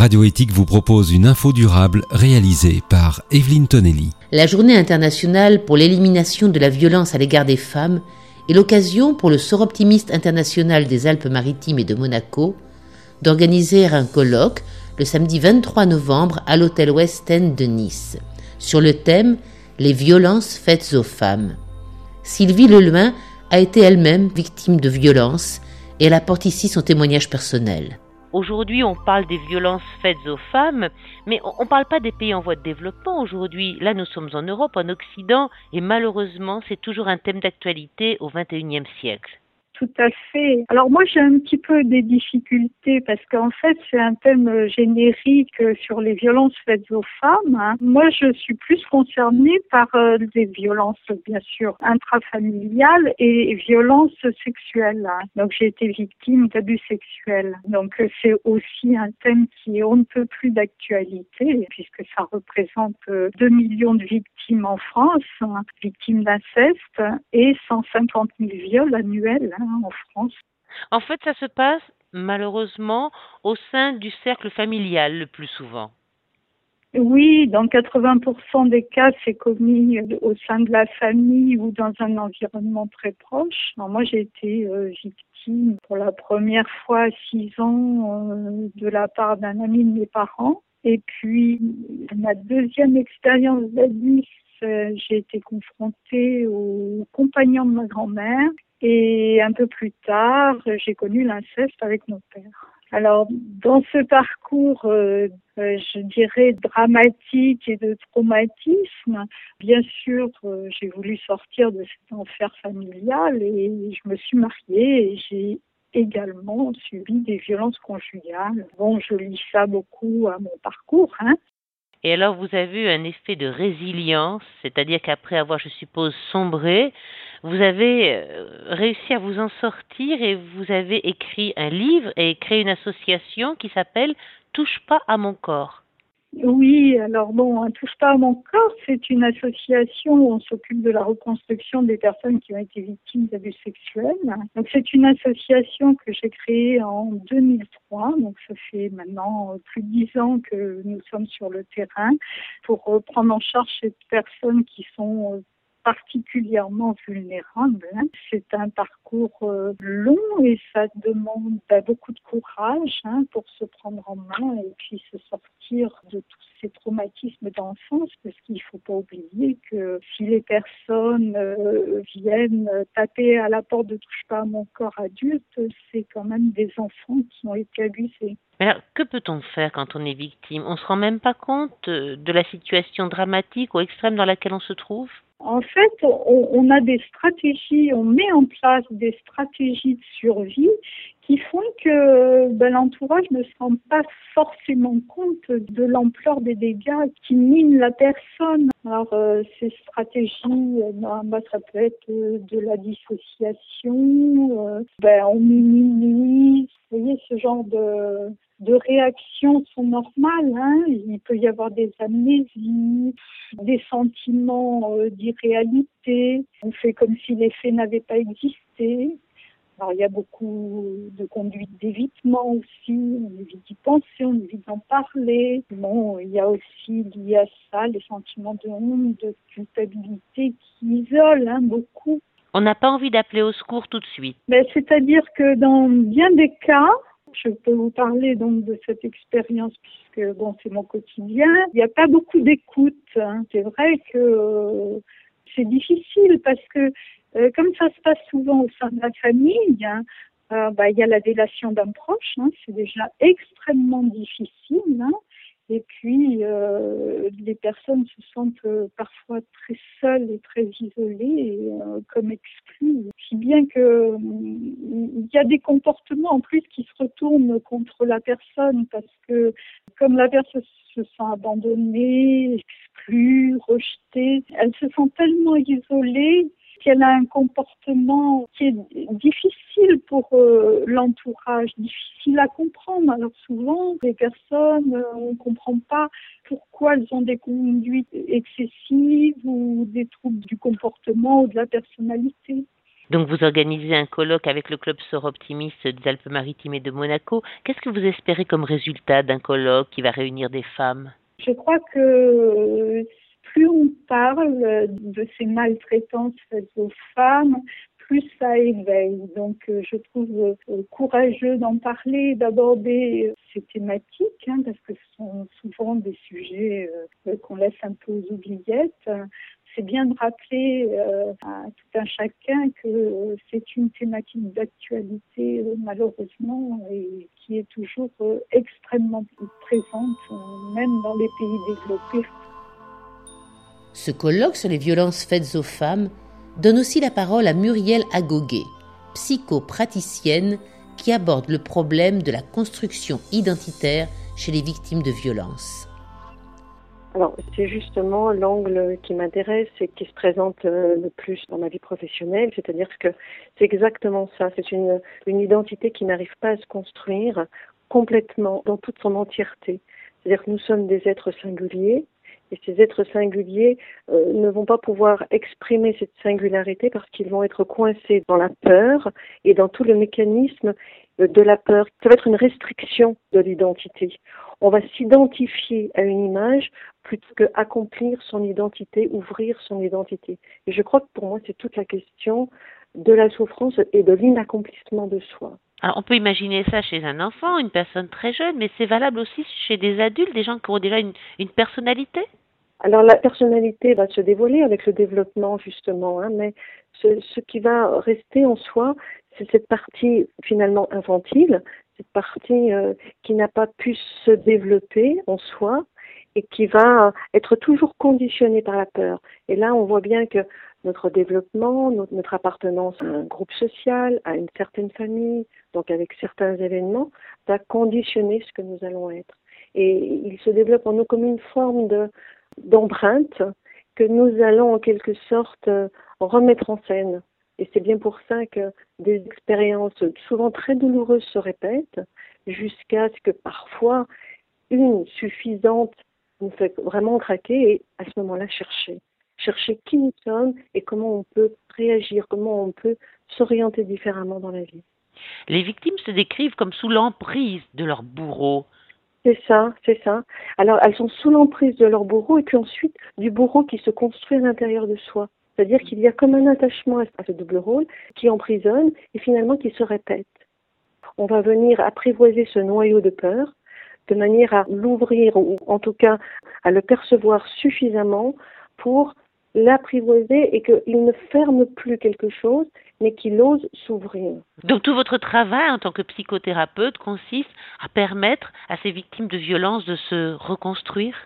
Radio Éthique vous propose une info durable réalisée par Evelyne Tonelli. La Journée internationale pour l'élimination de la violence à l'égard des femmes est l'occasion pour le Soroptimiste international des Alpes-Maritimes et de Monaco d'organiser un colloque le samedi 23 novembre à l'hôtel West End de Nice sur le thème « Les violences faites aux femmes ». Sylvie Leloin a été elle-même victime de violences et elle apporte ici son témoignage personnel. Aujourd'hui, on parle des violences faites aux femmes, mais on ne parle pas des pays en voie de développement aujourd'hui. Là, nous sommes en Europe, en Occident, et malheureusement, c'est toujours un thème d'actualité au XXIe siècle. Tout à fait. Alors moi, j'ai un petit peu des difficultés parce qu'en fait, c'est un thème générique sur les violences faites aux femmes. Moi, je suis plus concernée par des violences, bien sûr, intrafamiliales et violences sexuelles. Donc, j'ai été victime d'abus sexuels. Donc, c'est aussi un thème qui est on ne peut plus d'actualité puisque ça représente 2 millions de victimes en France, victimes d'inceste et 150 000 viols annuels en France. En fait, ça se passe malheureusement au sein du cercle familial le plus souvent. Oui, dans 80% des cas, c'est commis au sein de la famille ou dans un environnement très proche. Alors moi, j'ai été victime pour la première fois à 6 ans de la part d'un ami de mes parents. Et puis, ma deuxième expérience d'abus, j'ai été confrontée au compagnon de ma grand-mère. Et un peu plus tard, j'ai connu l'inceste avec mon père. Alors, dans ce parcours, je dirais dramatique et de traumatisme, bien sûr, j'ai voulu sortir de cet enfer familial et je me suis mariée et j'ai également subi des violences conjugales. Bon, je lis ça beaucoup à mon parcours, Et alors, vous avez eu un effet de résilience, c'est-à-dire qu'après avoir, je suppose, sombré, vous avez réussi à vous en sortir et vous avez écrit un livre et créé une association qui s'appelle « Touche pas à mon corps ». Oui, alors bon, Touche pas à mon corps, c'est une association où on s'occupe de la reconstruction des personnes qui ont été victimes d'abus sexuels. Donc c'est une association que j'ai créée en 2003, donc ça fait maintenant plus de 10 ans que nous sommes sur le terrain pour prendre en charge ces personnes qui sont particulièrement vulnérables. C'est un parcours long et ça demande beaucoup de courage pour se prendre en main et puis se sortir de tous ces traumatismes d'enfance, parce qu'il ne faut pas oublier que si les personnes viennent taper à la porte de Touche pas à mon corps adulte, c'est quand même des enfants qui ont été abusés. Mais alors, que peut-on faire quand on est victime? On ne se rend même pas compte de la situation dramatique ou extrême dans laquelle on se trouve? En fait, on a des stratégies, on met en place des stratégies de survie qui font que l'entourage ne se rend pas forcément compte de l'ampleur des dégâts qui minent la personne. Alors, ces stratégies, ça peut être de la dissociation, on minimise, vous voyez, ce genre de réactions sont normales. Il peut y avoir des amnésies, des sentiments d'irréalité. On fait comme si les faits n'avaient pas existé. Alors, il y a beaucoup de conduites d'évitement aussi. On évite d'y penser, on évite d'en parler. Bon, il y a aussi lié à ça les sentiments de honte, de culpabilité qui isolent beaucoup. On n'a pas envie d'appeler au secours tout de suite. C'est-à-dire que dans bien des cas, je peux vous parler donc de cette expérience puisque c'est mon quotidien. Il n'y a pas beaucoup d'écoute. C'est vrai que c'est difficile parce que comme ça se passe souvent au sein de la famille, il y a la délation d'un proche. C'est déjà extrêmement difficile. Et puis, les personnes se sentent parfois très seules et très isolées, comme exclues. Si bien que il y a des comportements en plus qui se retournent contre la personne parce que comme la personne se sent abandonnée, exclue, rejetée, elle se sent tellement isolée qu'elle a un comportement qui est difficile pour l'entourage, difficile à comprendre. Alors souvent, les personnes, on ne comprend pas pourquoi elles ont des conduites excessives ou des troubles du comportement ou de la personnalité. Donc vous organisez un colloque avec le club Sœurs Optimistes des Alpes-Maritimes et de Monaco. Qu'est-ce que vous espérez comme résultat d'un colloque qui va réunir des femmes? Je crois que plus on parle de ces maltraitances faites aux femmes, plus ça éveille. Donc je trouve courageux d'en parler, d'aborder ces thématiques, parce que ce sont souvent des sujets qu'on laisse un peu aux oubliettes. C'est bien de rappeler à tout un chacun que c'est une thématique d'actualité malheureusement et qui est toujours extrêmement présente, même dans les pays développés. Ce colloque sur les violences faites aux femmes donne aussi la parole à Muriel Agogué, psychopraticienne qui aborde le problème de la construction identitaire chez les victimes de violences. Alors, c'est justement l'angle qui m'intéresse et qui se présente le plus dans ma vie professionnelle, c'est-à-dire que c'est exactement ça, c'est une identité qui n'arrive pas à se construire complètement, dans toute son entièreté. C'est-à-dire que nous sommes des êtres singuliers, et ces êtres singuliers ne vont pas pouvoir exprimer cette singularité parce qu'ils vont être coincés dans la peur et dans tout le mécanisme de la peur. Ça va être une restriction de l'identité. On va s'identifier à une image plutôt qu'accomplir son identité, ouvrir son identité. Et je crois que pour moi, c'est toute la question de la souffrance et de l'inaccomplissement de soi. Alors, on peut imaginer ça chez un enfant, une personne très jeune, mais c'est valable aussi chez des adultes, des gens qui ont déjà une personnalité? Alors, la personnalité va se dévoiler avec le développement, justement, mais ce qui va rester en soi, c'est cette partie finalement infantile, cette partie qui n'a pas pu se développer en soi et qui va être toujours conditionnée par la peur. Et là, on voit bien que notre développement, notre appartenance à un groupe social, à une certaine famille, donc avec certains événements, va conditionner ce que nous allons être. Et il se développe en nous comme une forme d'empreinte que nous allons en quelque sorte remettre en scène. Et c'est bien pour ça que des expériences souvent très douloureuses se répètent jusqu'à ce que parfois une suffisante nous fait vraiment craquer et à ce moment-là chercher qui nous sommes et comment on peut réagir, comment on peut s'orienter différemment dans la vie. Les victimes se décrivent comme sous l'emprise de leur bourreau. C'est ça. Alors, elles sont sous l'emprise de leur bourreau et puis ensuite du bourreau qui se construit à l'intérieur de soi. C'est-à-dire qu'il y a comme un attachement à ce double rôle qui emprisonne et finalement qui se répète. On va venir apprivoiser ce noyau de peur de manière à l'ouvrir ou en tout cas à le percevoir suffisamment pour l'apprivoiser et qu'il ne ferme plus quelque chose, mais qu'il ose s'ouvrir. Donc tout votre travail en tant que psychothérapeute consiste à permettre à ces victimes de violences de se reconstruire?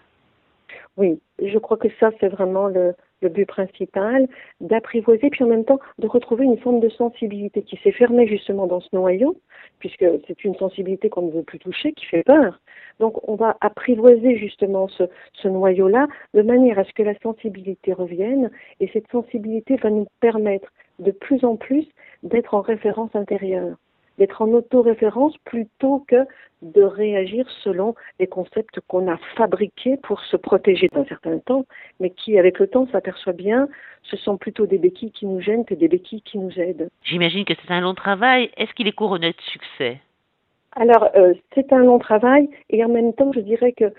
Oui, je crois que ça c'est vraiment le but principal, d'apprivoiser puis en même temps de retrouver une forme de sensibilité qui s'est fermée justement dans ce noyau, puisque c'est une sensibilité qu'on ne veut plus toucher, qui fait peur. Donc on va apprivoiser justement ce noyau-là de manière à ce que la sensibilité revienne et cette sensibilité va nous permettre de plus en plus d'être en référence intérieure, d'être en autoréférence plutôt que de réagir selon les concepts qu'on a fabriqués pour se protéger d'un certain temps, mais qui, avec le temps, s'aperçoit bien, ce sont plutôt des béquilles qui nous gênent que des béquilles qui nous aident. J'imagine que c'est un long travail. Est-ce qu'il est couronné de succès? Alors, c'est un long travail et en même temps, je dirais que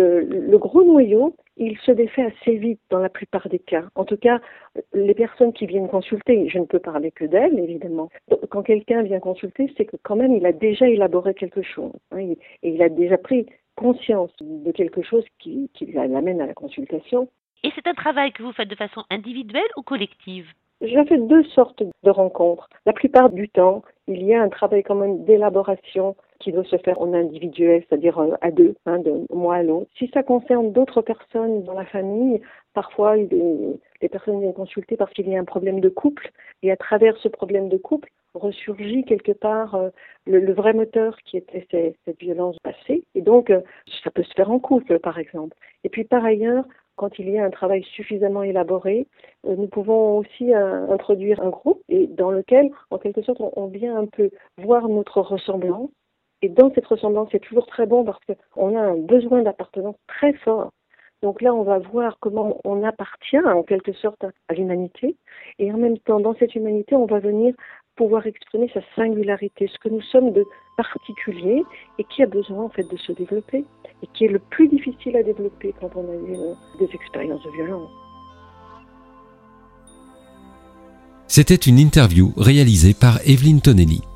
le gros noyau, il se défait assez vite dans la plupart des cas. En tout cas, les personnes qui viennent consulter, je ne peux parler que d'elles, évidemment. Quand quelqu'un vient consulter, c'est que quand même, il a déjà élaboré quelque chose. Et il a déjà pris conscience de quelque chose qui l'amène à la consultation. Et c'est un travail que vous faites de façon individuelle ou collective? Je fais 2 sortes de rencontres. La plupart du temps, il y a un travail quand même d'élaboration qui doit se faire en individuel, c'est-à-dire à 2, de moi à l'autre. Si ça concerne d'autres personnes dans la famille, parfois les personnes viennent consulter parce qu'il y a un problème de couple et à travers ce problème de couple ressurgit quelque part le vrai moteur qui était cette violence passée. Et donc, ça peut se faire en couple, par exemple. Et puis par ailleurs, quand il y a un travail suffisamment élaboré, nous pouvons aussi introduire un groupe et dans lequel, en quelque sorte, on vient un peu voir notre ressemblance. Et dans cette ressemblance, c'est toujours très bon parce qu'on a un besoin d'appartenance très fort. Donc là, on va voir comment on appartient en quelque sorte à l'humanité. Et en même temps, dans cette humanité, on va venir pouvoir exprimer sa singularité, ce que nous sommes de particulier et qui a besoin en fait de se développer et qui est le plus difficile à développer quand on a eu des expériences de violence. C'était une interview réalisée par Evelyne Tonelli.